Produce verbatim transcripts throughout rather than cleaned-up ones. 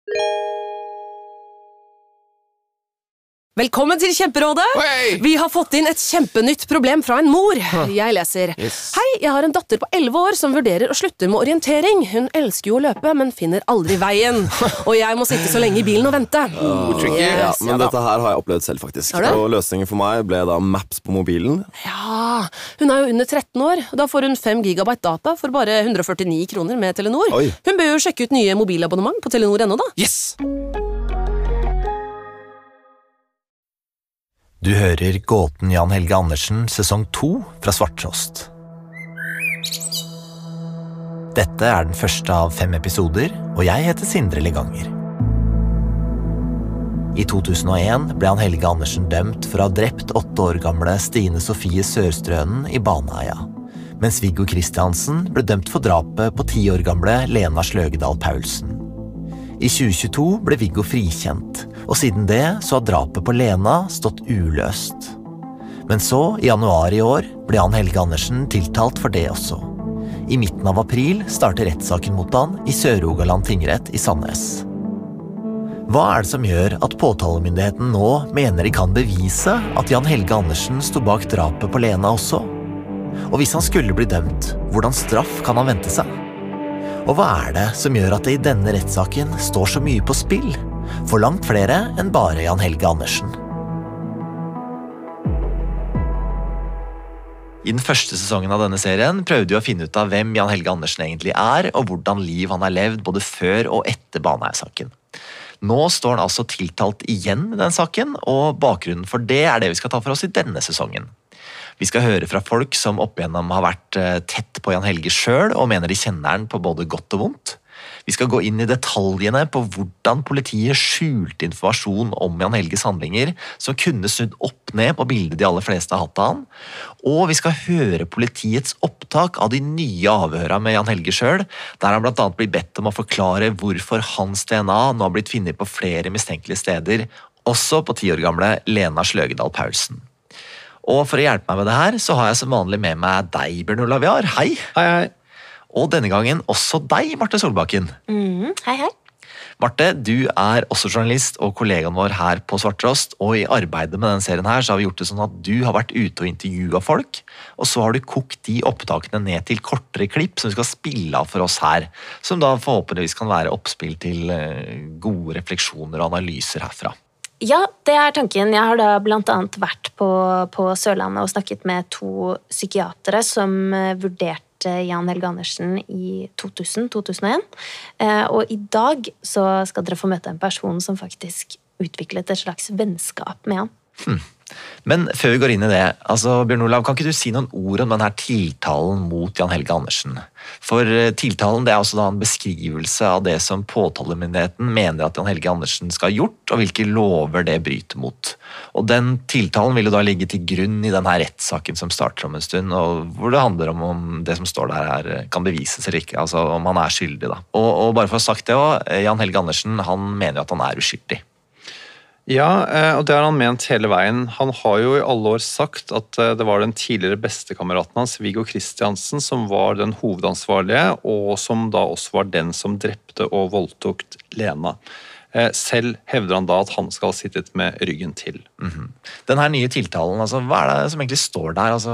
Velkommen til Kjemperådet! Hey! Vi har fått inn et kjempenytt problem fra en mor. Jeg leser. Yes. Hei, jeg har en datter på elleve år som vurderer å slutte med orientering. Hun elsker jo å løpe, men finner aldri veien. Og jeg må sitte så lenge i bilen og vente. Oh, tricky. Yes, Ja, men ja da. dette her har jeg opplevd selv faktisk. Har du? Og løsningen for meg ble da Maps på mobilen. Ja, hun er jo under tretten år. Da får hun fem gigabyte data for bare hundre og førtini kroner med Telenor. Oi. Hun bør jo sjekke ut nye mobilabonnement på Telenor ennå da. Yes! Du hører Gåten Jan Helge Andersen, sesong to fra Svarttrost. Dette er den første av fem episoder, og jeg heter Sindre Leganger. I to tusen og en ble han Helge Andersen dømt for å ha drept åtte år gamle Stine Sofie Sørstrønen i Baneheia, mens Viggo Kristiansen ble dømt for drapet på ti år gamle Lena Sløgedal Paulsen. I tjue tjueto ble Viggo frikjent, og siden det så har drapet på Lena stått uløst. Men så, i januar i år, ble han Helge Andersen tiltalt for det også. I midten av april starter rettssaken mot han i Sør-Rogaland tingrett i Sandnes. Hva er det som gjør at påtalemyndigheten nå mener de kan bevise at Jan Helge Andersen sto bak drapet på Lena også? Og hvis han skulle bli dømt, hvordan straff kan han vente seg? Og hva er det som gjør at det i denne rettssaken står så mye på spill? For langt flere enn bare Jan Helge Andersen. I den første sesongen av denne serien prøvde vi å finne ut av hvem Jan Helge Andersen egentlig er, og hvordan liv han har levd både før og etter Baneheia-saken. Nå står han altså tiltalt igjen med den saken, og bakgrunnen for det er det vi skal ta for oss i denne sesongen. Vi skal høre fra folk som opp igjennom har vært tett på Jan Helge selv, og mener de kjenner han på både godt og vondt. Vi skal gå inn i detaljene på hvordan politiet skjulte informasjon om Jan Helges handlinger, som kunne snudd opp ned på bildet de aller fleste har hatt av han. Og vi skal høre politiets opptak av de nye avhørene med Jan Helge selv, der han blant annet blir bedt om å forklare hvorfor hans D N A nå har blitt funnet på flere mistenkelige steder, også på ti år gamle Lena Sløgedal Paulsen. Og for å hjelpe meg med det her, så har jeg som vanlig med meg deg, Bjørn Olav Jahr. Hei! Hei, hei. Og denne gangen også deg, Marte Solbakken. Mm, hei, hei. Marte, du er også journalist og kollegaen vår her på Svarttrost, og i arbeidet med denne serien her så har vi gjort det sånn at du har vært ute og intervjuet folk, og så har du kokt de opptakene ned til kortere klipp som vi skal spille av for oss her, som da forhåpentligvis kan være oppspill til gode refleksjoner og analyser herfra. Ja, det er tanken. Jeg har da blant annet vært på, på Sørlandet og snakket med to psykiatere som vurderte Jan Helge Andersen i to tusen til to tusen og en. Og i dag så skal dere få møte en person som faktisk utviklet et slags vennskap med han. Hmm. Men før vi går inn i det, altså Bjørn Olav, kan ikke du si noen ord om denne tiltalen mot Jan Helge Andersen? For tiltalen det er også da en beskrivelse av det som påtalemyndigheten mener at Jan Helge Andersen skal ha gjort, og hvilke lover det bryter mot. Og den tiltalen vil jo da ligge til grunn i denne rettssaken som starter om en stund, og hvor det handler om om det som står der her kan bevises eller ikke, altså om han er skyldig da. Og, og bare for å ha sagt det også, Jan Helge Andersen, han mener jo at han er uskyldig. Ja, og det har han ment hele veien. Han har jo i alle år sagt at det var den tidligere bestekameraten hans, Viggo Kristiansen, som var den hovedansvarlige, og som da også var den som drepte og voldtok Lena. Selv hevder han da at han skal ha sittet med ryggen til. Mm-hmm. Den her nye tiltalen, altså, hva er det som egentlig står der? Altså,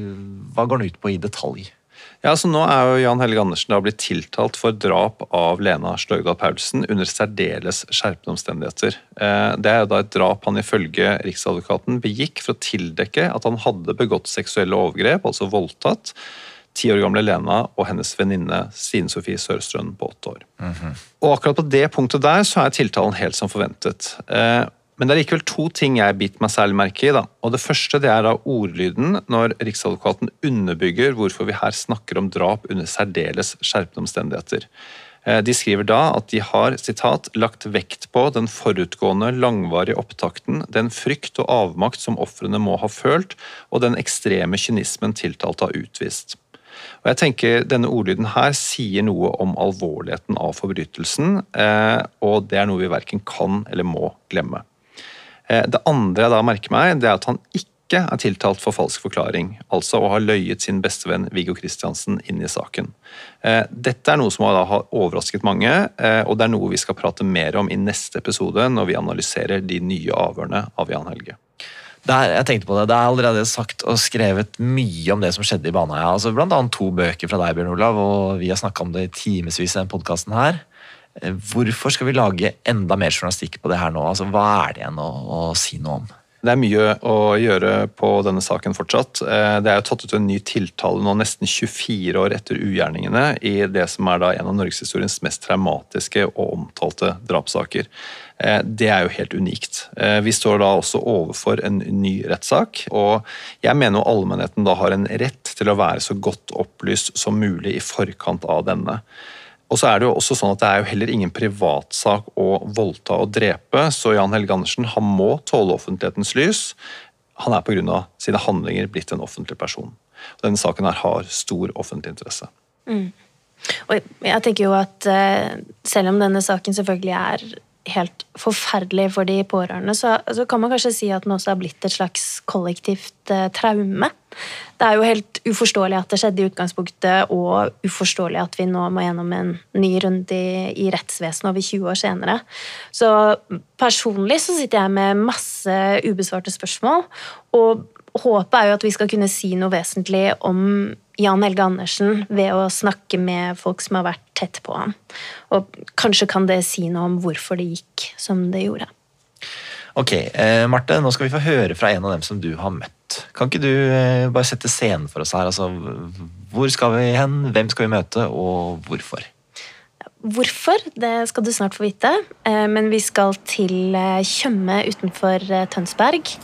hva går den ut på i detalj? Ja, så Nå er jo Jan Helge Andersen da blitt tiltalt for drap av Lena Sløgedal Paulsen under særdeles skjerpende omstendigheter. Det er jo da et drap han ifølge Riksadvokaten begikk for å tildekke at han hadde begått seksuelle overgrep, altså voldtatt, ti år gamle Lena og hennes venninne Stine Sofie Sørstrønen på åtte år. Mm-hmm. Og akkurat på det punktet der så er tiltalen helt som forventet. Men det er likevel to ting jeg biter meg særlig merke i. Da. Og det første det er da ordlyden når Riksadvokaten underbygger hvorfor vi her snakker om drap under særdeles skjerpende omstendigheter. De skriver da at de har, sitat, lagt vekt på den forutgående langvarige opptakten, den frykt og avmakt som ofrene må ha følt, og den ekstreme kynismen tiltalte har utvist. Og jeg tenker Denne ordlyden her sier noe om alvorligheten av forbrytelsen, og det er noe vi hverken kan eller må glemme. Det andre jeg da merker meg, det er at han ikke ikke er tiltalt for falsk forklaring, altså å ha løyet sin bestevenn Viggo Kristiansen inn i saken. Dette er noe som har overrasket mange, og det er noe vi skal prate mer om i neste episode når vi analyserer de nye avhørene av Jan Helge. Der, jeg tenkte på det, det er allerede sagt og skrevet mye om det som skjedde i Baneheia. Altså blant annet to bøker fra deg, Bjørn Olav, og vi har snakket om det i timesvis i den podcasten her. Hvorfor skal vi lage enda mer journalistikk på det her nå? Altså, hva er det igjen å, å si noe om? Det er mye å gjøre på denne saken fortsatt. Det er jo tatt ut en ny tiltale nå nesten tjuefire år etter ugjerningene i det som er da en av Norgeshistoriens mest traumatiske og omtalte drapssaker. Det er jo helt unikt. Vi står da også overfor en ny rettssak, og jeg mener jo allmennheten da har en rett til å være så godt opplyst som mulig i forkant av denne. Og så er det jo også sånn at det er jo heller ingen privatsak å voldta og drepe, så Jan Helge Andersen, han må tåle offentlighetens lys. Han er på grunn av sine handlinger blitt en offentlig person. Og denne saken her har stor offentlig interesse. Mm. Og jeg tenker jo at selv om denne saken selvfølgelig er helt forferdelig for de pårørende, så, så kan man kanskje si at den også har blitt et slags kollektivt eh, traume. Det er jo helt uforståelig at det skjedde i utgangspunktet, og uforståelig at vi nå må gjennom en ny runde i, i rettsvesenet over tjue år senere. Så personlig så sitter jeg med masse ubesvarte spørsmål, og håpet er jo at vi skal kunne si noe vesentlig om Jan Helge Andersen ved å snakke med folk som har vært tett på ham. Og kanskje kan det si noe om hvorfor det gikk som det gjorde. Ok, eh, Marte, nå skal vi få høre fra en av dem som du har møtt. Kan ikke du eh, bare sette scenen for oss her? Altså, hvor skal vi hen, hvem skal vi møte, og hvorfor? Hvorfor? Det skal du snart få vite. Eh, men vi skal til eh, Tjøme utenfor eh, Tønsberg.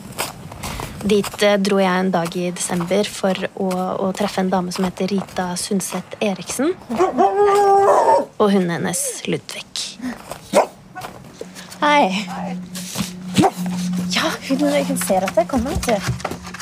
Dit dro jeg en dag i desember for å, å treffe en dame som heter Rita Sundset Eriksen. Og hunden hennes, Ludvig. Hei. Ja, hun, hun ser at jeg kommer, vet du.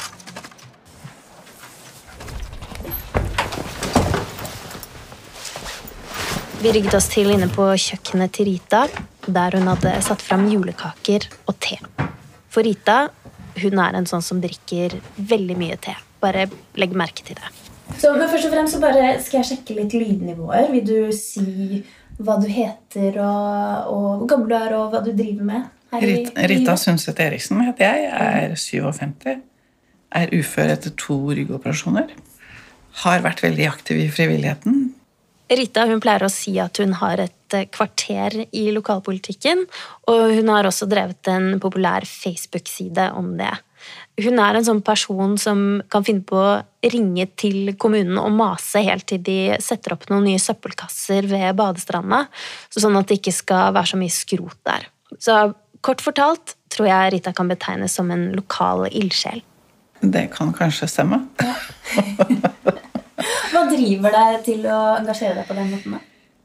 Vi rigget oss til inne på kjøkkenet til Rita, der hun hadde satt frem julekaker og te. For Rita, hun er en sånn som drikker veldig mye te. Bare legg merke til det. Så men først og fremst så bare skal jeg sjekke litt lydnivåer. Vil du si hva du heter, og, og hvor gammel du er, og hva du driver med? Rita, Rita Sundset Eriksen heter jeg. Jeg er syvogfemti. Er ufør etter to ryggoperasjoner. Har vært veldig aktiv i frivilligheten. Rita hun pleier å si at hun har et kvarter i lokalpolitikken, og hun har også drevet en populær Facebook-side om det. Hun er en sånn person som kan finne på å ringe til kommunen og mase helt til de setter opp noen nye søppelkasser ved badestranda, sånn at det ikke skal være så mye skrot der. Så kort fortalt tror jeg Rita kan betegnes som en lokal ildsjel. Det kan kanskje stemme. Ja. Hva driver deg til å engasjere deg på den måten da?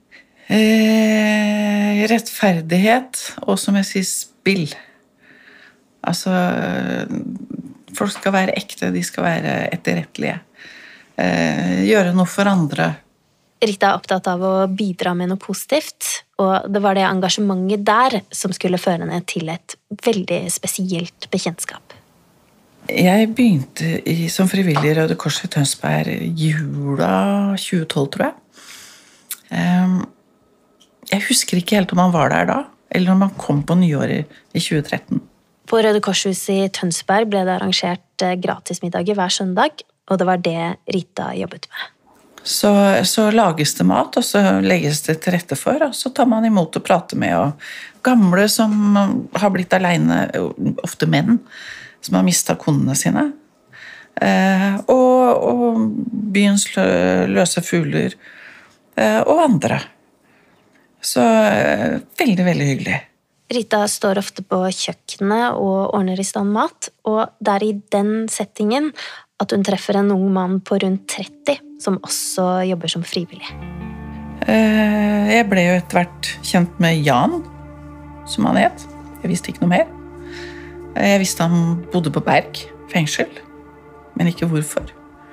Eh, rettferdighet, og som jeg sier, spill. Altså, folk skal være ekte, de skal være etterrettelige. Eh, gjøre noe for andre. Rita er opptatt av å bidra med noe positivt, og det var det engasjementet der som skulle føre henne til et veldig spesielt bekjentskap. Jeg begynte i, som frivillig i Røde Kors i Tønsberg jula tjue tolv, tror jeg. Jeg husker ikke helt om han var der da, eller om han kom på nyåret i tjue tretten. På Røde Korshuset i Tønsberg ble det arrangert gratismiddager hver søndag, og det var det Rita jobbet med. Så, så lages det mat, og så legges det til rette for, og så tar man imot og prater med og gamle som har blitt alene, ofte menn, som har mistet konene sine, eh, og, og byens løse fugler, eh, og andre. Så eh, veldig, veldig hyggelig. Rita står ofte på kjøkkenet og ordner i stand mat, og det er i den settingen at hun treffer en ung mann på rundt tretti, som også jobber som frivillig. Eh, jeg ble jo etter hvert kjent med Jan, som han het. Jeg visste ikke noe mer. Jeg visste han bodde på Berg, fengsel, men ikke hvorfor.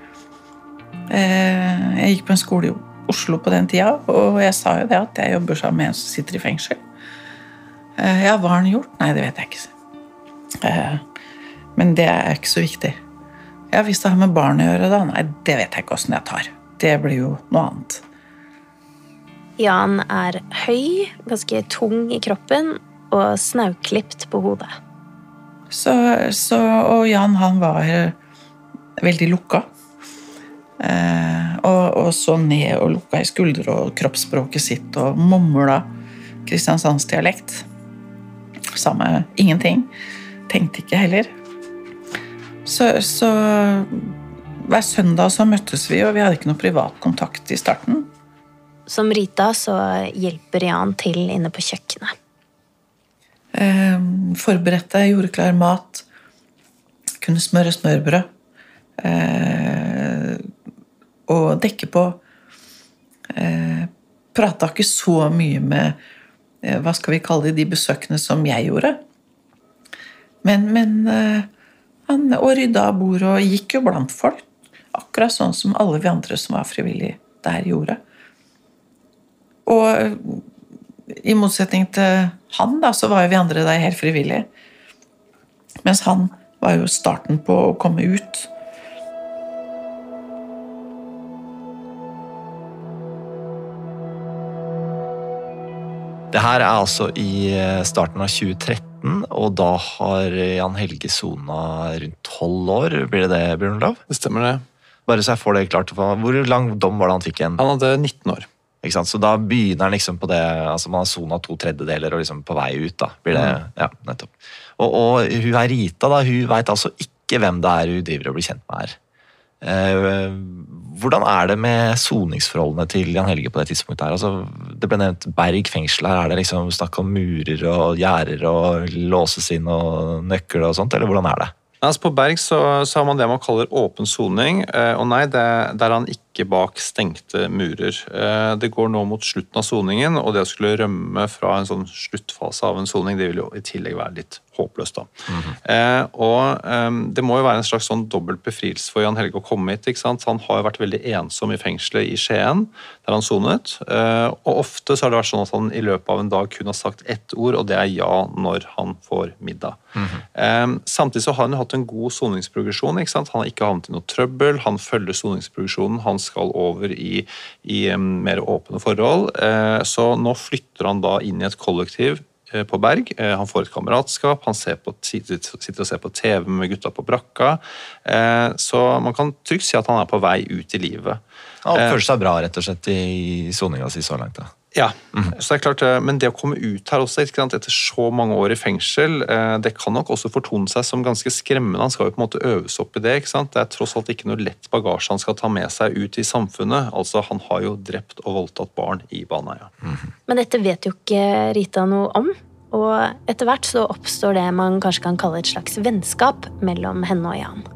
Jeg gikk på en skole i Oslo på den tida, og jeg sa jo det at jeg jobber sammen med en som sitter i fengsel. Ja, hva har han gjort? Nei, det vet jeg ikke. Men det er ikke så viktig. Ja, hvis det har med barn å gjøre da, nei, det vet jeg ikke hvordan jeg tar. Det blir jo noe annet. Jan er høy, ganske tung i kroppen og snauklipt på hodet. Så, så, og Jan, han var veldig lukka. Eh, og, og så ned og lukka i skuldre og kroppsspråket sitt og mumla Kristiansandsdialekt. Samme ingenting. Tenkte ikke heller. Så, så hver søndag så møttes vi, og vi hadde ikke noe privat kontakt i starten. Som Rita så hjelper Jan til inne på kjøkkenet. Eh, forberedte, gjorde klar mat, kunne smøre smørbrød, eh, og dekke på. Eh, pratet ikke så mye med, eh, hva skal vi kalle det, de besøkene som jeg gjorde. Men, men eh, han og rydda av bord og gikk jo blant folk, akkurat sånn som alle vi andre som var frivillige der gjorde. Og i motsetning til han da, så var jo vi andre der helt frivillige. Mens han var jo starten på å komme ut. Det her er altså i starten av tjue tretten, og da har Jan Helge sona rundt tolv år. Blir det det, Bjørnlov? Det stemmer det. Bare så jeg får det klart. Hvor lang dom var det han fikk igjen? Han hadde nitten år. Ikke sant? Så da begynner han liksom på det, altså man har sonat to tredjedeler og liksom på vei ut da, blir det, mm. ja, nettopp. Og, og hun er Rita da, hun vet altså ikke hvem det er hun driver og blir kjent med her. Eh, hvordan er det med soningsforholdene til Jan Helge på det tidspunktet her? Altså, det ble nevnt Berg fengsel her, er det liksom snakk om murer og gjerder og låses inn og nøkkel og sånt, eller hvordan er det? Altså på Berg så, så har man det man kaller åpen soning, og nei, det, der er han ikke bak stengte murer. Det går nå mot slutten av soningen, og det å skulle rømme fra en sånn sluttfase av en soning, det vil jo i tillegg være litt håpløst da. Mm-hmm. eh, og eh, det må jo være en slags sånn dobbelt befrielse for Jan Helge å komme hit, ikke sant? Han har jo vært veldig ensom i fengselet i Skien, der han sonet, eh, og ofte så har det vært sånn at han i løpet av en dag kun har sagt ett ord, og det er ja når han får middag. Mm-hmm. eh, samtidig så har han jo hatt en god soningsprogresjon, ikke sant? Han har ikke havnet i noe trøbbel, han følger soningsprogresjonen, han skal over i, i um, mer åpne forhold, eh, så nå flytter han da inn i et kollektiv på Berg. Han får et kameratskap, han ser på, sitter og ser på T V med gutta på brakka, så man kan trygt si at han er på vei ut i livet. Han oppfører seg bra rett og slett i soninga si så langt da. Ja, mm. så det er klart, men det å komme ut her også, ikke sant, etter så mange år i fengsel, det kan nok også fortone seg som ganske skremmende. Han skal jo på en måte øves opp i det, ikke sant? Det er tross alt ikke noe lett bagasje han skal ta med seg ut i samfunnet. Altså, han har jo drept og voldtatt barn i Baneheia. Mm. Men dette vet jo ikke Rita noe om, og etter hvert så oppstår det man kanskje kan kalle et slags vennskap mellom henne og Jan.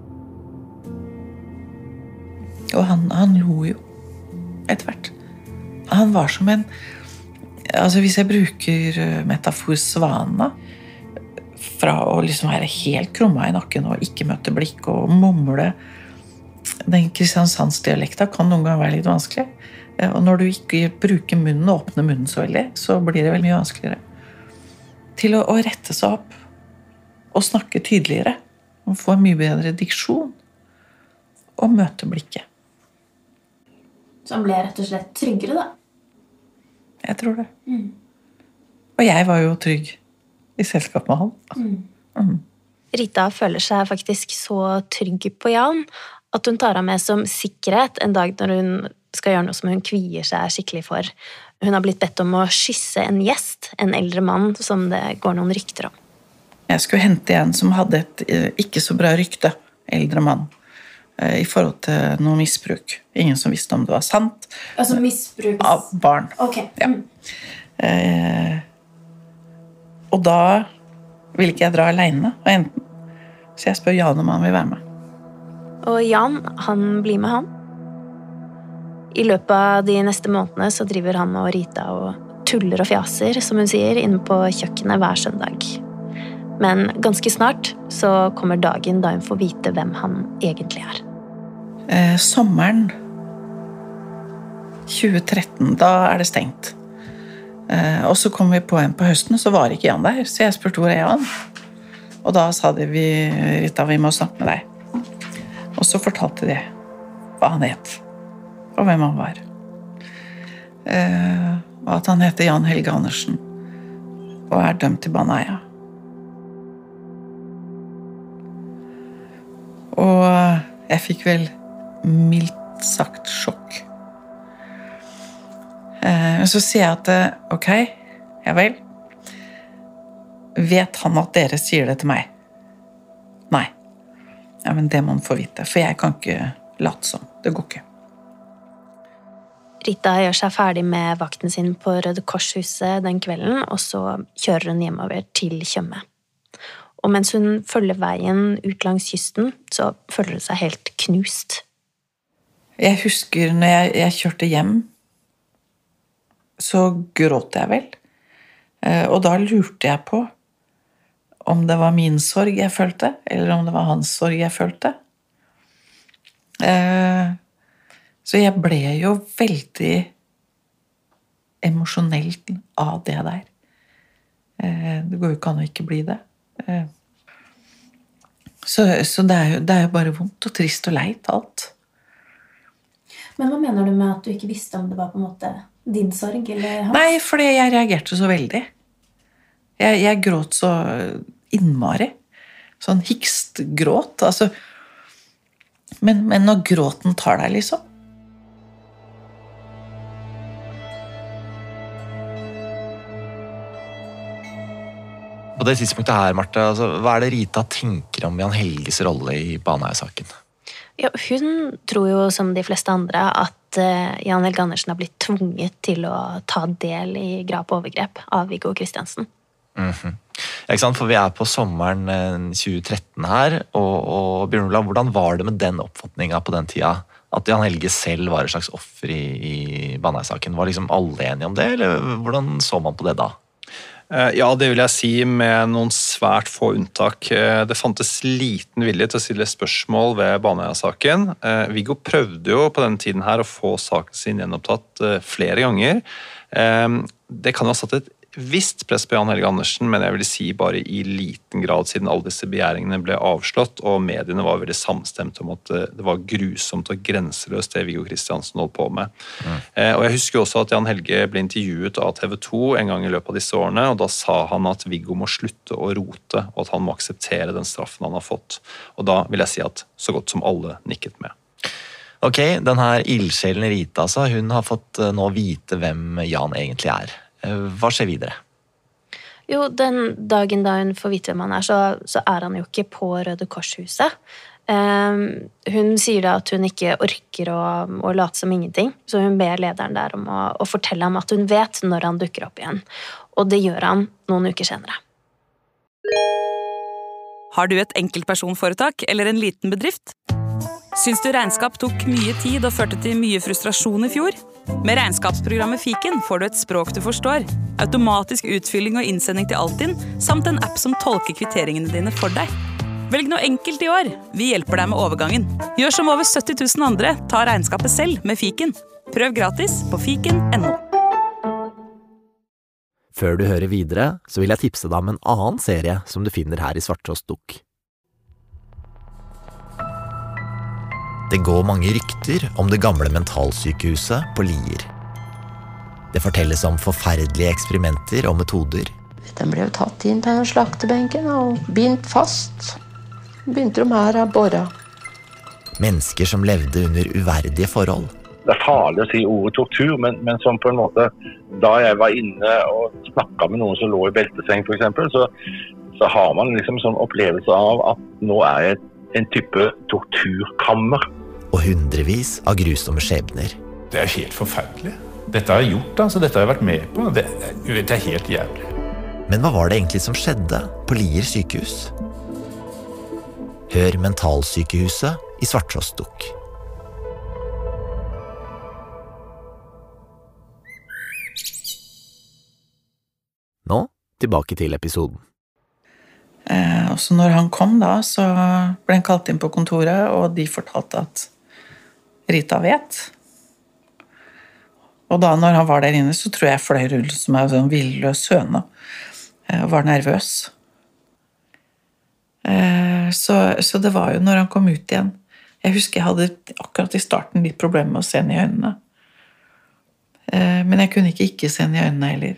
Og han, han lo jo etter hvert. Han var som en, altså hvis jeg bruker metafor svana, fra å liksom være helt krumma i nakken og ikke møte blikk og mumle, den Kristiansandsdialekta kan noen gang være litt vanskelig. Og når du ikke bruker munnen og åpner munnen så veldig, så blir det vel mye vanskeligere. Til å, å rette seg opp og snakke tydeligere, og få mye bedre diksjon, og møte blikket. Så han ble rett og slett tryggere da? Jeg tror det. Mm. Og jeg var jo trygg i selskap med han. Mm. Mm. Rita føler seg faktisk så trygg på Jan at hun tar ham med som sikkerhet en dag når hun skal gjøre noe som hun kvier seg skikkelig for. Hun har blitt bedt om å kysse en gjest, en eldre mann som det går noen rykter om. Jeg skulle hente en som hadde et ikke så bra rykte, eldre mann, i forhold til noe misbruk. Ingen som visste om det var sant. Altså misbruk? Av barn. Ok. Ja. Eh, og da vil ikke jeg dra alene, og enten. Så jeg spør Jan om han vil være med. Og Jan, han blir med han. I løpet av de neste månedene så driver han og Rita og tuller og fjaser, som hun sier, inne på kjøkkenet hver søndag. Men ganske snart så kommer dagen da hun får vite hvem han egentlig er. Eh, sommeren tjue tretten, da er det stengt. Eh, og så kom vi på en på høsten, og så var ikke Jan der. Så jeg spurte hvor er Jan? Og da sa de, vi, Rita, vi må snakke med deg. Og så fortalte de hva han het, og hvem han var. Eh, og at han heter Jan Helge Andersen, og er dømt til Baneheia. Og jeg fikk vel mildt sagt sjokk. Eh, så sier jeg at, ok, ja vel, vet han at dere sier det til meg? Nei. Ja, men det må han få vite, for jeg kan ikke late som. Det går ikke. Rita gjør seg ferdig med vakten sin på Røde Korshuset den kvelden, og så kjører hun hjemover til Tjøme. Og mens hun følger veien ut langs kysten, så føler hun seg helt knust. Jeg husker når jeg, jeg kjørte hjem, så gråt jeg vel. Og da lurte jeg på om det var min sorg jeg følte, eller om det var hans sorg jeg følte. Så jeg ble jo veldig emosjonell av det der. Det går jo ikke an å ikke bli det. Så, så det, er jo, det er jo bare vondt og trist og leit, alt. Men hva mener du med at du ikke visste om det var på en måte din sorg, eller hans? Nei, fordi jeg reagerte så veldig. Jeg, jeg gråt så innmari. Sånn hikstgråt. Altså, men, men når gråten tar deg, liksom. På det tidspunktet her, Marte, altså, hva er det Rita tenker om Jan Helges rolle i Baneheia-saken? Ja, hun tror jo, som de fleste andre, at uh, Jan Helge Andersen har blitt tvunget til å ta del i drap og overgrep av Viggo Kristiansen. Mm-hmm. Ja, ikke sant? For vi er på sommeren tjue tretten her, og, og Bjørn Olav, hvordan var det med den oppfatningen på den tida? At Jan Helge selv var et slags offer i, i Baneheia-saken? Var liksom alle enige om det, eller hvordan så man på det da? Ja, det vil jeg si med noen svært få unntak. Det fantes liten vilje til å stille spørsmål ved Baneheia-saken. Viggo prøvde jo på denne tiden her å få saken sin gjenopptatt flere ganger. Det kan jo ha satt et visst press på Jan Helge Andersen, men jeg vil si bare i liten grad, siden alle disse begjæringene ble avslått, og mediene var veldig samstemt om at det var grusomt og grenseløst det Viggo Kristiansen holdt på med. Mm. Eh, og jeg husker også at Jan Helge ble intervjuet av T V to en gang i løpet av disse årene, og da sa han at Viggo må slutte å rote, og at han må akseptere den straffen han har fått. Og da vil jeg si at så godt som alle nikket med. Ok, den her ildsjelen Rita, altså, hun har fått nå vite hvem Jan egentlig er. Hva skjer videre? Jo, den dagen da hun får vite hvem han er, så, så er han jo ikke på Røde Korshuset. Um, hun sier da at hun ikke orker å, å late som ingenting, så hun ber lederen der om å, å fortelle ham at hun vet når han dukker opp igjen. Og det gjør han noen uker senere. Har du et enkeltpersonforetak eller en liten bedrift? Syns du regnskap tok mye tid og førte til mye frustrasjon i fjor? Med regnskapsprogrammet Fiken får du et språk du forstår, automatisk utfylling og innsending til Altinn, samt en app som tolker kvitteringene dine for deg. Velg noe enkelt i år. Vi hjelper deg med overgangen. Gjør som over sytti tusen andre, ta regnskapet selv med Fiken. Prøv gratis på fiken punktum no. Før du hører videre, så vil jeg tipse deg om en annen serie som du finner her i Svarttrost Dukk. Det går mange rykter om det gamle mentalsykehuset på Lier. Det fortelles om forferdelige eksperimenter og metoder. Den ble jo tatt inn på den slaktebenken og bindt fast. Begynte de her å bore. Mennesker som levde under uverdige forhold. Det er farlig å si ordet tortur, men, men som på en måte, da jeg var inne og snakket med noen som lå i belteseng for eksempel, så, så har man liksom en sånn opplevelse av at nå er jeg en type torturkammer. Og hundrevis av grusomme skjebner. Det er helt forferdelig. Dette har jeg gjort, altså. Dette har jeg vært med på. Det, det er helt jævlig. Men hva var det egentlig som skjedde på Lier sykehus? Hør Mentalsykehuset i Svarttrost Dukk. Nå, tilbake til episoden. Eh, og så når han kom da, så ble han kalt inn på kontoret, og de fortalte at Rita vet. Og da når han var der inne, så tror jeg fløy rundt som en sånn villøs høne. Og var nervøs. Eh, så, så det var jo når han kom ut igjen. Jeg husker jeg hadde akkurat i starten litt problemer med å se henne i øynene. Eh, men jeg kunne ikke ikke se henne i øynene heller.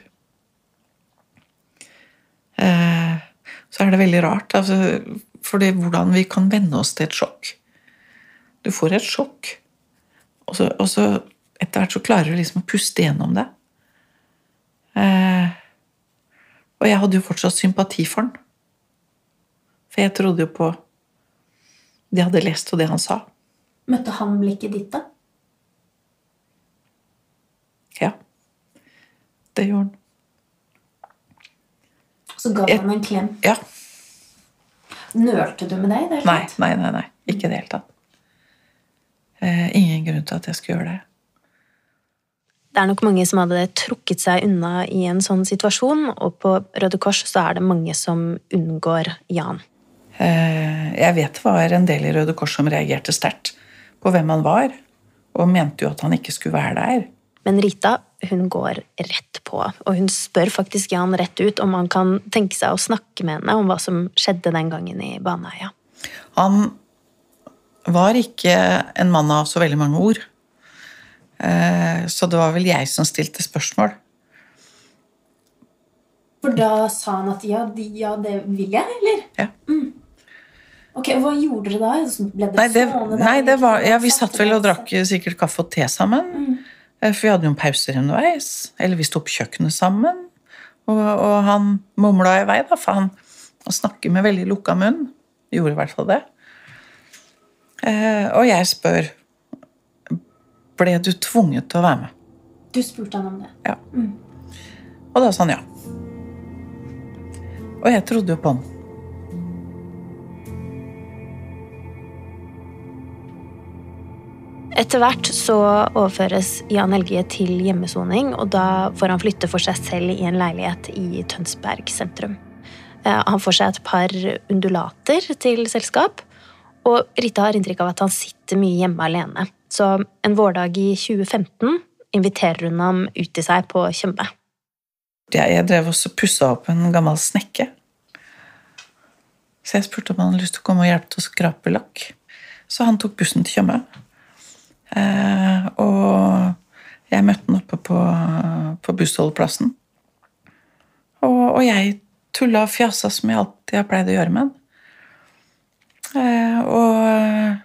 Eh, så er det veldig rart, altså, for det hvordan vi kan vende oss til et sjokk. Du får et sjokk, og så, og så etter hvert så klarer du liksom å puste gjennom det. Eh, og jeg hadde jo fortsatt sympati for han. For jeg trodde jo på det jeg hadde lest og det han sa. Møtte han blikket ditt da? Ja, det gjorde han. Så gav han en klem. Ja. Nølte du med deg? Det nei, nei, nei, nei, ikke det helt tatt. Eh, ingen grunn til at jeg skulle gjøre det. Det er nok mange som hadde trukket seg unna i en sånn situasjon, og på Røde Kors så er det mange som unngår Jan. Eh, jeg vet det var en del i Røde Kors som reagerte sterkt på hvem han var, og mente jo at han ikke skulle være der. Men Rita, hun går rett på, og hun spør faktisk Jan rett ut om han kan tenke seg å snakke med henne om hva som skjedde den gangen i Baneheia. Han var ikke en mann av så veldig mange ord. Så det var vel jeg som stilte spørsmål. For da sa han at ja, de, ja det vil jeg, eller? Ja. Mm. Ok, hva gjorde dere da? Ble det nei, det, sånne nei, det var, ja, vi satt vel og drakk sikkert kaffe og te sammen. Mm. For vi hadde jo en pauser underveis. Eller vi stod på kjøkkenet sammen. Og, og han mumla i vei da, for han, han snakker med veldig lukket munn. Gjorde i hvert fall det. Eh, og jeg spør, ble du tvunget til å være med? Du spurte han om det? Ja. Mm. Og da sa han ja. Og jeg trodde jo på han. Etter hvert så overføres Jan Helge til hjemmesoning, og da får han flytte for seg selv i en leilighet i Tønsberg sentrum. Han får seg et par undulater til selskap, og Rita har inntrykk av at han sitter mye hjemme alene. Så en vårdag i tjue femten inviterer hun ham ut til seg på Tjøme. Jeg drev også og pusset opp en gammel snekke. Så jeg spurte om han hadde lyst til å komme og hjelpe til å skrape lakk. Så han tok bussen til Tjøme. Eh, og jeg møtte han oppe på, på bussholdeplassen. Og, og jeg tullet og fjasa som jeg alltid har pleid å gjøre med han. Eh, og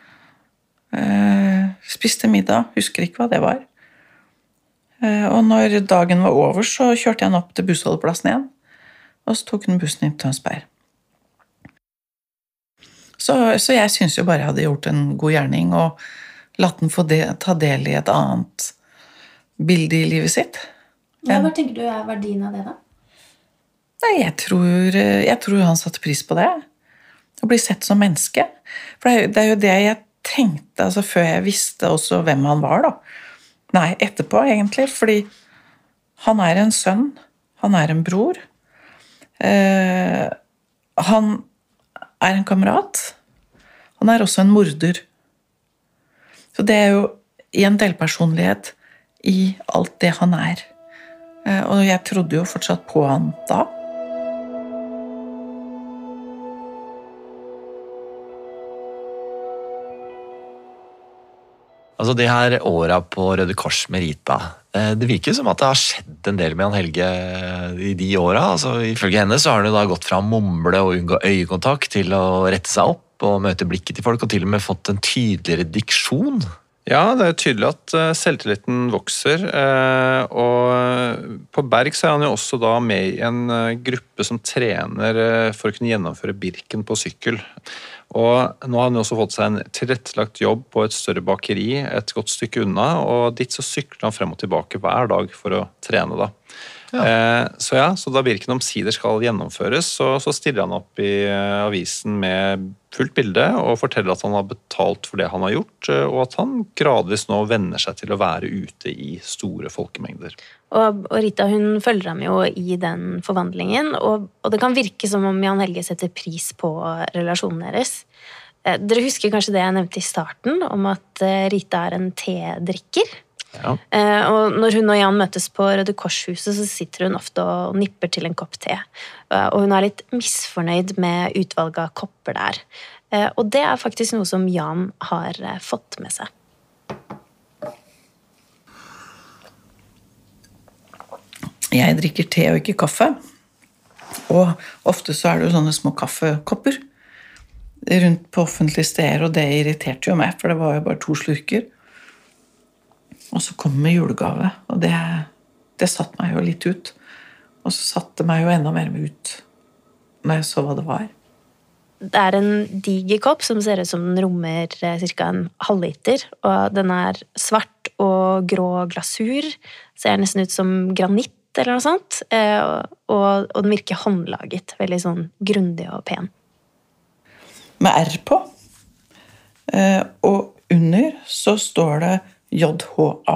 eh, spiste middag, husker ikke hva det var. Eh, og når dagen var over, så kjørte jeg han opp til bussholdeplassen igjen. Og så tok han bussen inn til Tønsberg. Så, så jeg synes jo bare jeg hadde gjort en god gjerning, og latt den få de, ta del i et annet bilde i livet sitt. Ja, hva tenker du er verdien av det da? Nei, jeg tror, jeg tror han satte pris på det. Å bli sett som menneske. For det er, det er jo det jeg tenkte, altså før jeg visste også hvem han var da. Nei, etterpå egentlig, fordi han er en sønn, han er en bror, eh, han er en kamerat, han er også en morder. Så det er jo en delpersonlighet i alt det han er. Og jeg trodde jo fortsatt på han da. Altså de her åra på Røde Kors med Rita, det virker som at det har skjedd en del med Jan Helge i de åra. Altså, ifølge henne så har han jo da gått fra å mumle og unngå øyekontakt til å rette seg opp og møte blikket til folk, og til og med fått en tydeligere diksjon. Ja, det er tydelig at selvtilliten vokser, og på Berg så er han jo også da med i en gruppe som trener for å kunne gjennomføre Birken på sykkel. Og nå har han jo også fått seg en tilrettelagt jobb på et større bakeri et godt stykke unna, og dit så sykler han frem og tilbake hver dag for å trene da. Ja. Eh, så ja, så da Birken omsider skal gjennomføres, så, så stiller han opp i uh, avisen med fullt bilde og forteller at han har betalt for det han har gjort, uh, og at han gradvis nå venner seg til å være ute i store folkemengder. Og, og Rita, hun følger ham jo i den forvandlingen, og, og det kan virke som om Jan Helge setter pris på relasjonen deres. Eh, dere husker kanskje det jeg nevnte i starten, om at uh, Rita er en tedrikker? Ja. Eh, og når hun og Jan møtes på Røde Korshuset, så sitter hun ofte og nipper til en kopp te. Eh, og hun er litt misfornøyd med utvalget av kopper der. Eh, og det er faktisk noe som Jan har eh, fått med seg. Jeg drikker te og ikke kaffe. Og ofte så er det jo sånne små kaffekopper rundt på offentlige steder, og det irriterte jo meg, for det var jo bare to slurker. Og så kom det med julegave, og det, det satt meg jo litt ut. Og så satt det meg jo enda mer ut når jeg så hva det var. Det er en diger kopp som ser ut som den rommer ca. en halvliter, og den er svart og grå glasur, ser nesten ut som granitt eller noe sånt, og, og den virker håndlaget, veldig sånn grundig og pen. Med R på, og under så står det J H A.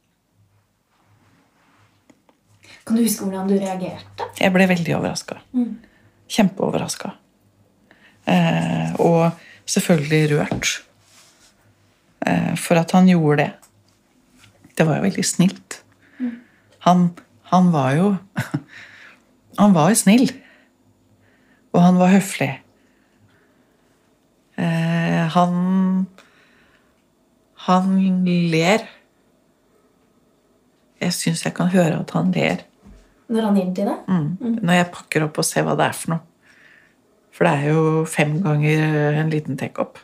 Kan du huske hvordan du reagerte? Jeg ble veldig overrasket. Mm. Kjempeoverrasket. Eh, og selvfølgelig rørt. Eh, for at han gjorde det. Det var jo veldig snilt. Mm. Han, han var jo... han var jo snill. Og han var høflig. Eh, han... Han ler. Jeg synes jeg kan høre at han ler. Når han gir til det? Mm. Mm. Når jeg pakker opp og ser hva det er for noe. For det er jo fem ganger en liten tekopp.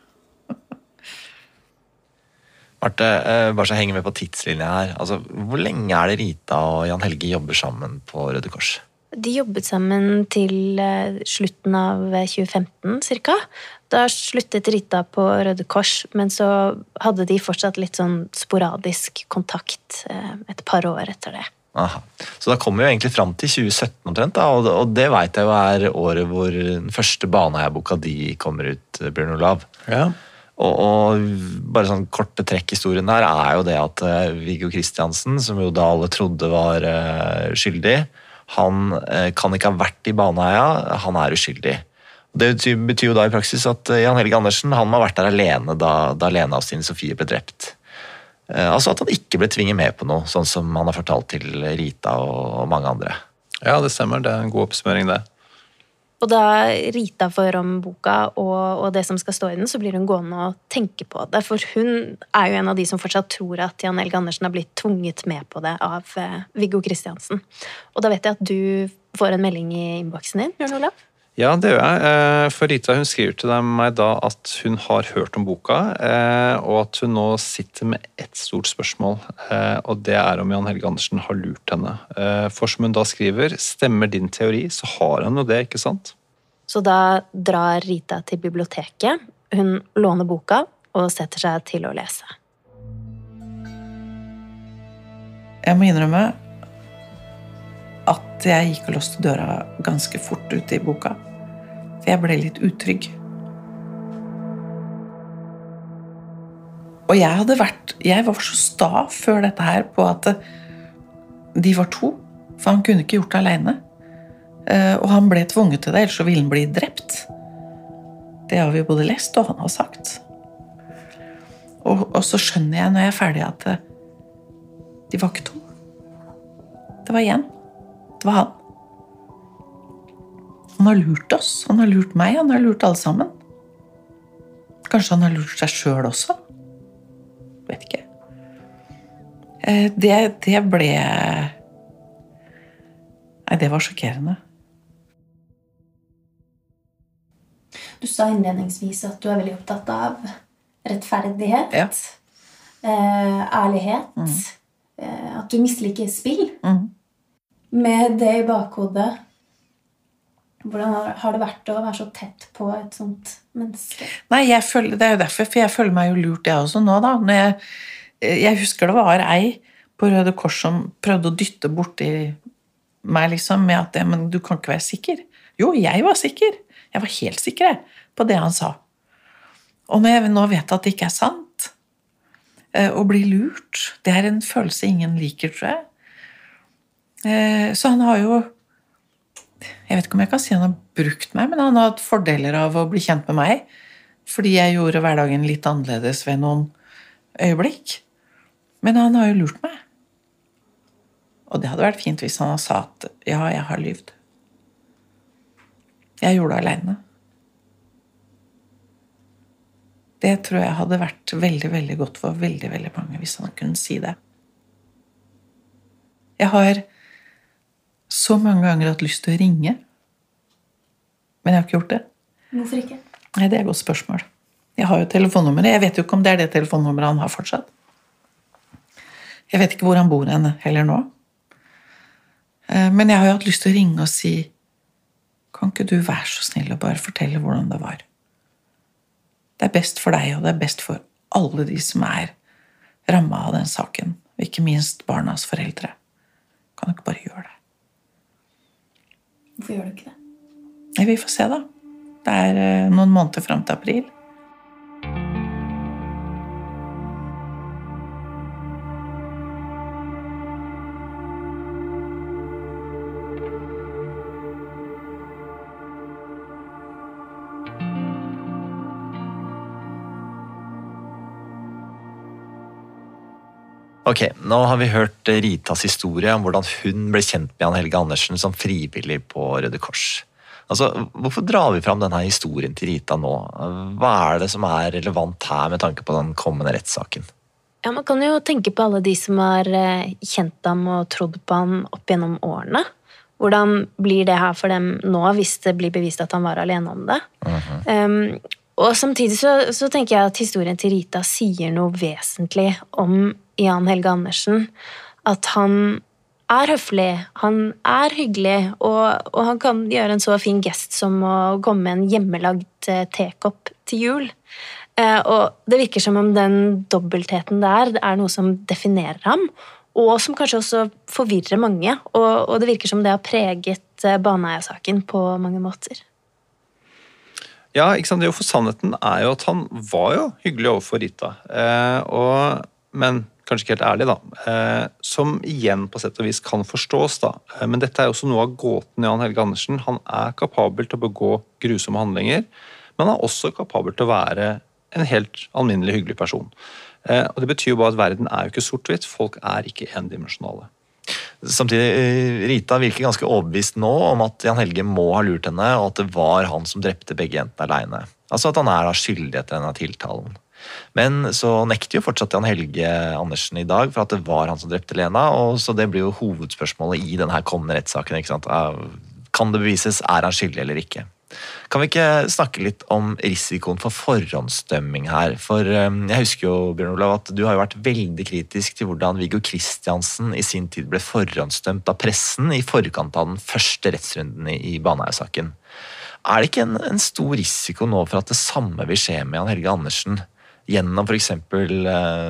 Marte, bare så jeg henger med på tidslinjen her. Altså, hvor lenge er det Rita og Jan Helge jobber sammen på Røde Kors? De jobbet sammen til slutten av tjue femten, cirka. Da sluttet Rita på Røde Kors, men så hadde de fortsatt litt sånn sporadisk kontakt et par år etter det. Aha. Så da kommer vi jo egentlig fram til tjue sytten omtrent, da, og det vet jeg jo er året hvor den første Baneheia-boka di kommer ut, Bjørn Olav. Ja. Og, og bare sånn korte trekk i historien der er jo det at uh, Viggo Kristiansen, som jo da alle trodde var uh, skyldig, han uh, kan ikke ha vært i Baneheia, han er uskyldig. Det betyr jo da i praksis at uh, Jan Helge Andersen, han må ha vært der alene da, da Lena og Stine Sofie ble drept. Uh, altså at han ikke ble tvinget med på noe, sånn som han har fortalt til Rita og, og mange andre. Ja, det stemmer. Det er en god oppsummering det. Og da Rita får om boka og, og det som skal stå i den, så blir hun gående og tenke på det. For hun er jo en av de som fortsatt tror at Jan Helge Andersen har blitt tvunget med på det av eh, Viggo Kristiansen. Og da vet jeg at du får en melding i innboksen din, Bjørn Olav? Ja, det gjør jeg. For Rita hun skriver til meg da at hun har hørt om boka, og at hun nå sitter med ett stort spørsmål, og det er om Jan Helge Andersen har lurt henne. For som hun da skriver, stemmer din teori, så har han jo det, ikke sant? Så da drar Rita til biblioteket, hun låner boka og setter seg til å lese. Jeg må innrømme at jeg gikk og låste døra ganske fort ut i boka. For jeg ble litt utrygg. Og jeg hadde vært, jeg var så sta før dette her på at de var to, for han kunne ikke gjort det alene. Og han ble tvunget til det, ellers så ville han bli drept. Det har vi både lest og han har sagt. Og, og så skjønner jeg når jeg er ferdig at de var ikke to. Det var en. Det var han. Han har lurt oss, han har lurt meg, han har lurt alle sammen. Kanskje han har lurt seg selv også? Vet ikke. Det, det ble... Nei, det var sjokkerende. Du sa innledningsvis at du er veldig opptatt av rettferdighet, ja. eh, ærlighet, mm. eh, at du misliker spill. Mm. Med det i bakhodet, hvordan har det vært å være så tett på et sånt menneske? Nei, jeg føler, det er jo derfor, for jeg føler meg jo lurt jeg også nå da. Når jeg, jeg husker det var ei på Røde Kors som prøvde å dytte bort i meg liksom, med at men du kan ikke være sikker. Jo, jeg var sikker. Jeg var helt sikker på det han sa. Og når jeg nå vet at det ikke er sant, å bli lurt, det er en følelse ingen liker, tror jeg. Så han har jo, jeg vet ikke om jeg kan si han har brukt meg, men han har hatt fordeler av å bli kjent med meg, fordi jeg gjorde hverdagen litt annerledes ved noen øyeblikk. Men han har jo lurt meg. Og det hadde vært fint hvis han hadde sagt at ja, jeg har lyvd. Jeg gjorde det alene. Det tror jeg hadde vært veldig, veldig godt for veldig, veldig mange hvis han kunne si det. Jeg har så mange ganger hatt lyst til å ringe, men jeg har ikke gjort det. Hvorfor ikke? Nei, det er et godt spørsmål. Jeg har jo telefonnummeret. Jeg vet jo ikke om det er det telefonnummeret han har fortsatt. Jeg vet ikke hvor han bor henne heller nå. Men jeg har jo hatt lyst til å ringe og si kan ikke du være så snill og bare fortelle hvordan det var? Det er best for deg, og det er best for alle de som er rammet av den saken. Og ikke minst barnas foreldre. Kan du ikke bare gjøre det? Hvorfor gjør du ikke det? Nei, vi får se da. Det er noen måneder frem til april. Ok, nå har vi hørt Ritas historie om hvordan hun ble kjent med Jan Helge Andersen som frivillig på Røde Kors. Altså, hvorfor drar vi fram denne historien til Rita nå? Hva er det som er relevant her med tanke på den kommende rettssaken? Ja, man kan jo tenke på alle de som har kjent ham og trodd på ham opp gjennom årene. Hvordan blir det her for dem nå hvis det blir bevist at han var alene om det? Uh-huh. Um, og samtidig så, så tenker jeg at historien til Rita sier noe vesentlig om Jan Helge Andersen, at han er høflig, han er hyggelig, og, og han kan gjøre en så fin gest som å komme med en hjemmelagd tekopp til jul. Eh, og det virker som om den dobbeltheten der er noe som definerer ham, og som kanskje også forvirrer mange, og, og det virker som det har preget Baneheia-saken på mange måter. Ja, ikke sant? Det jo for sannheten er jo at han var jo hyggelig overfor Rita, eh, og, men kanskje ikke helt ærlig da, eh, som igjen på sett og vis kan forstås da. Eh, men dette er også noe av gåten i Jan Helge Andersen. Han er kapabel til å begå grusomme handlinger, men han er også kapabel til å være en helt alminnelig hyggelig person. Eh, og det betyr jo bare at verden er jo ikke sort-hvitt, folk er ikke endimensjonale. Samtidig, Rita virker ganske overbevist nå om at Jan Helge må ha lurt henne, og at det var han som drepte begge jentene alene. Altså at han er da skyldig etter denne tiltalen. Men så nekter jo fortsatt Jan Helge Andersen i dag for at det var han som drepte Lena, og så det blir jo hovedspørsmålet i denne kommende rettssaken, ikke sant? Kan det bevises, er han skyldig eller ikke? Kan vi ikke snakke litt om risikoen for forhåndsdømming her? For jeg husker jo, Bjørn Olav, at du har jo vært veldig kritisk til hvordan Viggo Kristiansen i sin tid ble forhåndsdømt av pressen i forkant av den første rettsrunden i Baneheia-saken. Er det ikke en, en stor risiko nå for at det samme vil skje med Jan Helge Andersen gjennom for eksempel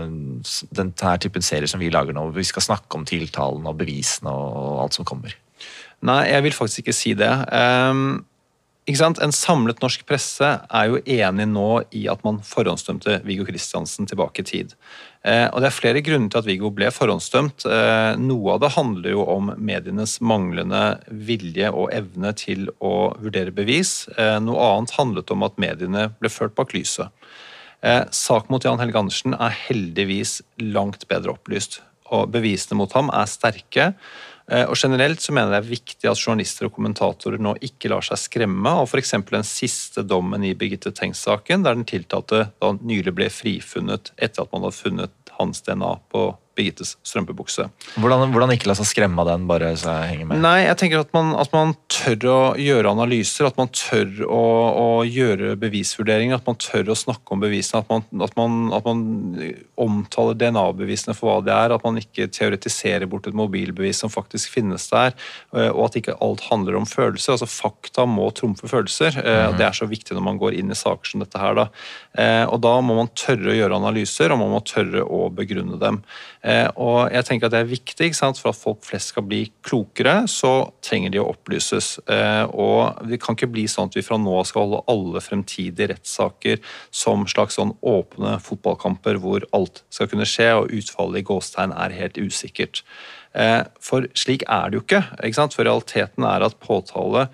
denne typen serier som vi lager nå, hvor vi skal snakke om tiltalen og bevisene og alt som kommer? Nei, jeg vil faktisk ikke si det. Um, ikke sant? En samlet norsk presse er jo enig nå i at man forhåndsdømte Viggo Kristiansen tilbake i tid. Uh, og det er flere grunner til at Viggo ble forhåndsdømt. Uh, noe av det handler jo om medienes manglende vilje og evne til å vurdere bevis. Uh, noe annet handlet om at mediene ble ført bak lyset. Eh, sak mot Jan Helge Andersen er heldigvis langt bedre opplyst, og bevisene mot ham er sterke, eh, og generelt så mener jeg det er viktig at journalister og kommentatorer nå ikke lar seg skremme av for eksempel den siste dommen i Birgitte Tengs-saken, der den tiltalte da nylig ble frifunnet etter at man hadde funnet hans D N A på Birgittes strømpebukse. Hvordan, hvordan ikke la seg skremme av den, bare så jeg henger med? Nei, jeg tenker at man, at man tør å gjøre analyser, at man tør å, å gjøre bevisvurderinger, at man tør å snakke om bevisene, at man, at man, at man omtaler D N A-bevisene for hva det er, at man ikke teoretiserer bort et mobilbevis som faktisk finnes der, og at ikke alt handler om følelser. Altså fakta må trumfe følelser. Mm. Det er så viktig når man går inn i saker som dette her. Da. Og da må man tørre å gjøre analyser, og man må tørre å begrunne dem. Og jeg tenker at det er viktig, ikke sant? For at folk flest skal bli klokere, så trenger de å opplyses. Og det kan ikke bli sånn at vi fra nå skal holde alle fremtidige rettssaker som slags sånn åpne fotballkamper hvor alt skal kunne skje, og utfallet i gåstegn er helt usikkert. For slik er det jo ikke, ikke sant? For realiteten er at påtale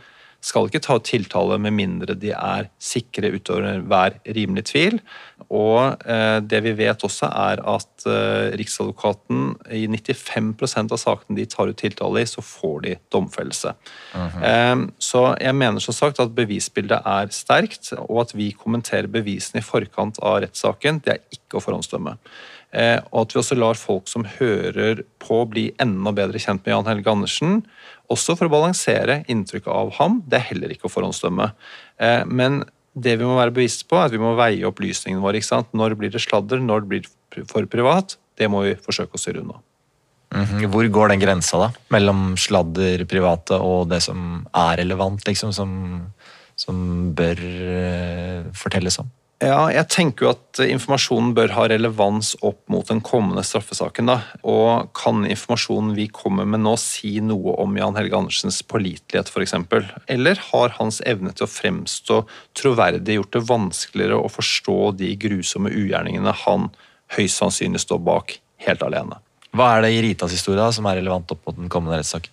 skal ikke ta ut tiltale med mindre de er sikre utover hver rimelig tvil. Og eh, det vi vet også er at eh, Riksadvokaten i nittifem prosent av sakene de tar ut tiltale i, så får de domfellelse. Uh-huh. eh, så jeg mener så sagt at bevisbildet er sterkt, og at vi kommenterer bevisene i forkant av rettssaken, det er ikke å forhåndsdømme. Eh, og at vi også lar folk som hører på bli enda bedre kjent med Jan Helge Andersen, også for å balansere inntrykket av ham, det er heller ikke å forhåndsdømme. Eh, men det vi må være bevisst på er at vi må veie opplysningene våre, ikke sant? Når blir det sladder, når blir det for privat, det må vi forsøke å styre unna. Mm-hmm. Hvor går den grensa da, mellom sladder, private og det som er relevant, liksom, som, som bør uh, fortelles om? Ja, jeg tenker jo at informasjonen bør ha relevans opp mot den kommende straffesaken da, og kan informasjonen vi kommer med nå si noe om Jan Helge Andersens pålitelighet for eksempel, eller har hans evne til å fremstå troverdig gjort det vanskeligere å forstå de grusomme ugjerningene han høyst sannsynlig står bak helt alene. Hva er det i Ritas historie som er relevant opp mot den kommende rettssaken?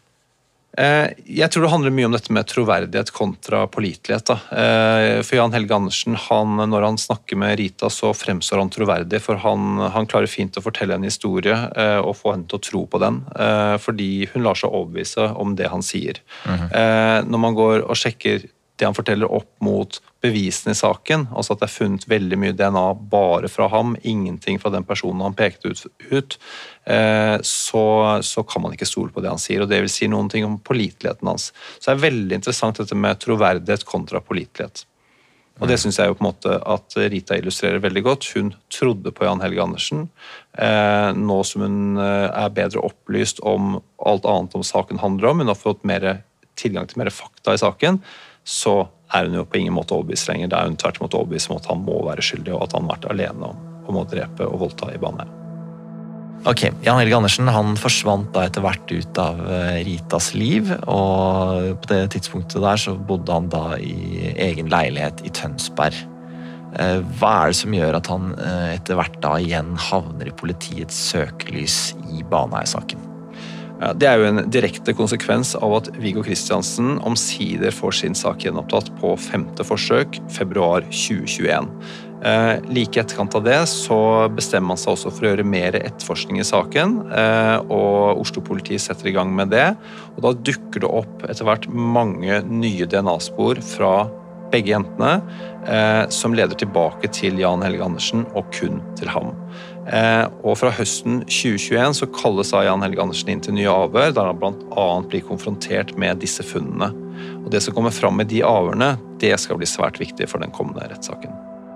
Jeg tror det handler mye om dette med troverdighet kontra pålitelighet. Da. For Jan Helge Andersen, han, når han snakker med Rita, så fremstår han troverdig, for han, han klarer fint å fortelle en historie og få henne til å tro på den, fordi hun lar seg overbevise om det han sier. Mm-hmm. Når man går og sjekker det han forteller opp mot bevisene i saken, altså at det er funnet veldig mye D N A bare fra ham, ingenting fra den personen han pekte ut, ut så, så kan man ikke stole på det han sier, og det vil si noen ting om påliteligheten hans. Så det er veldig interessant dette med troverdighet kontra pålitelighet. Og det synes jeg jo på en måte at Rita illustrerer veldig godt. Hun trodde på Jan Helge Andersen. Nå som hun er bedre opplyst om alt annet om saken handler om, hun har fått mer tilgang til mer fakta i saken, så er hun jo på ingen måte overbevist lenger. Det er hun tvert imot overbevist om at han må være skyldig, og at han har vært alene om, om å drepe og voldta i Baneheia. Ok, Jan Helge Andersen han forsvant da etter hvert ut av Ritas liv, og på det tidspunktet der så bodde han da i egen leilighet i Tønsberg. Hva er det som gjør at han etter hvert da igjen havner i politiets søkelys i Baneheia-saken? Ja, det er jo en direkte konsekvens av at Viggo Kristiansen omsider får sin sak gjenopptatt på femte forsøk, februar tjue tjueen. Eh, like etterkant av det så bestemmer man seg også for å gjøre mer etterforskning i saken, eh, og Oslo-politiet setter i gang med det, og da dukker det opp etter hvert mange nye D N A-spor fra begge jentene, eh, som leder tilbake til Jan Helge Andersen og kun til ham. Eh, og fra høsten tjue tjueen så kalles da Jan Helge Andersen inn til nye avhør, der han blant annet blir konfrontert med disse funnene. Og det som kommer fram med de avhørene, det skal bli svært viktig for den kommende rettssaken.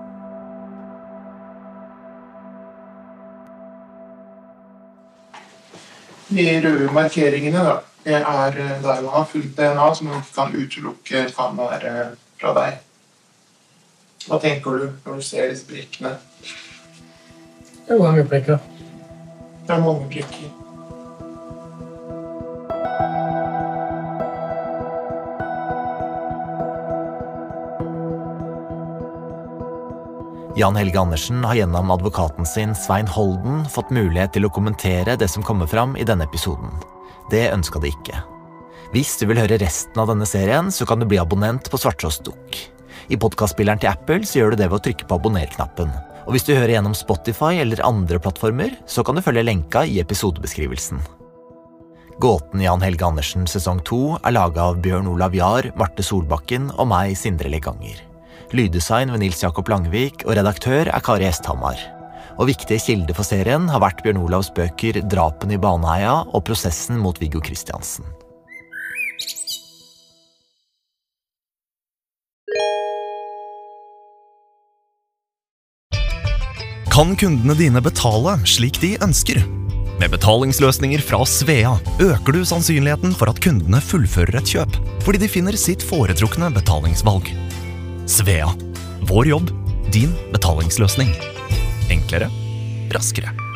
De røde markeringene da, det er der man har fulgt D N A som man ikke kan utelukke kan være fra deg. Hva tenker du når du ser disse prikkene? Det er mange prikker. Det er mange prikker. Jan Helge Andersen har gjennom advokaten sin Svein Holden fått mulighet til å kommentere det som kommer fram i denne episoden. Det ønsket det ikke. Hvis du vil høre resten av denne serien, så kan du bli abonnent på Svarttrost Dukk. I podcastspilleren til Apple så gjør du det ved å trykke på abonner-knappen. Og hvis du hører gjennom Spotify eller andre plattformer, så kan du følge lenka i episodebeskrivelsen. Gåten Jan Helge Andersen sesong to er laget av Bjørn Olav Jahr, Marte Solbakken og meg, Sindre Leganger. Lyddesign ved Nils Jakob Langvik, og redaktør er Kari Esthamar. Og viktige kilder for serien har vært Bjørn Olavs bøker Drapen i Baneheia og Prosessen mot Viggo Kristiansen. Kan kundene dine betale slik de ønsker? Med betalingsløsninger fra Svea øker du sannsynligheten for at kundene fullfører et kjøp, fordi de finner sitt foretrukne betalingsvalg. Svea. Vår jobb, din betalingsløsning. Enklere, raskere.